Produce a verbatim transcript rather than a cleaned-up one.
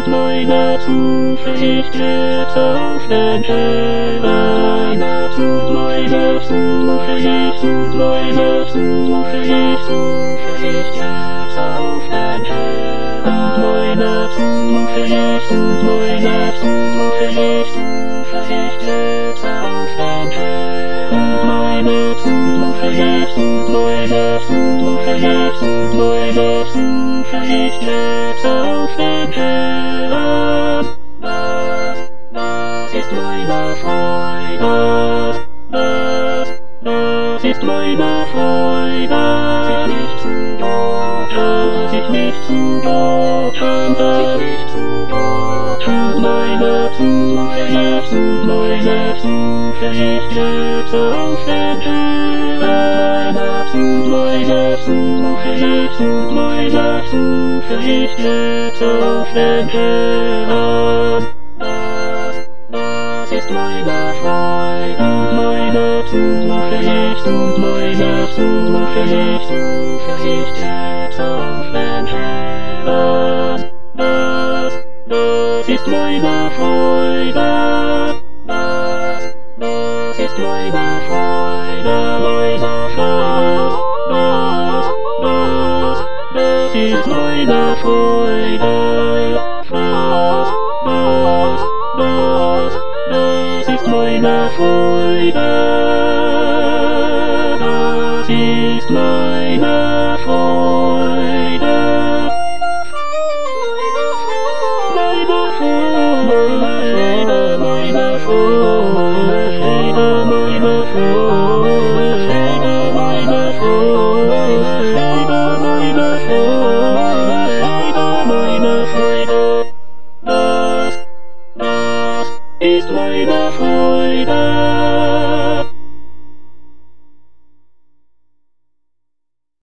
meine Zuversicht jetzt auf den Herrn. Meine Zuversicht, meine Zuversicht, meine Zuversicht, Zuversicht jetzt auf den Herrn. Meine Zuversicht, meine Zuversicht, Zuversicht jetzt auf den Herrn. Meine Zuversicht, meine Zuversicht, meine Zuversicht jetzt auf den Herrn. Das, das ist meine Freude. Das, das ist meine Freude. Dass ich nicht zu Gott, dass ich nicht zu Gott, meine Zuversicht, meine Zuversicht jetzt auf den Herrn. Meine Zuversicht, meine Zuversicht jetzt auf den Herrn. Das, das ist meine Freude, meine Zuversicht und meine Zuversicht, Zuversicht jetzt auf den Herrn. Das, das ist meine Freude, das, das ist meine Freude, meine Freude, das, das, das ist meine Freude, das, das, das, das ist meine Freude, das ist meine Freude, meine Freude, meine Freude, meine Freude, meine Freude, meine Freude, meine Freude, das, das ist meine Freude.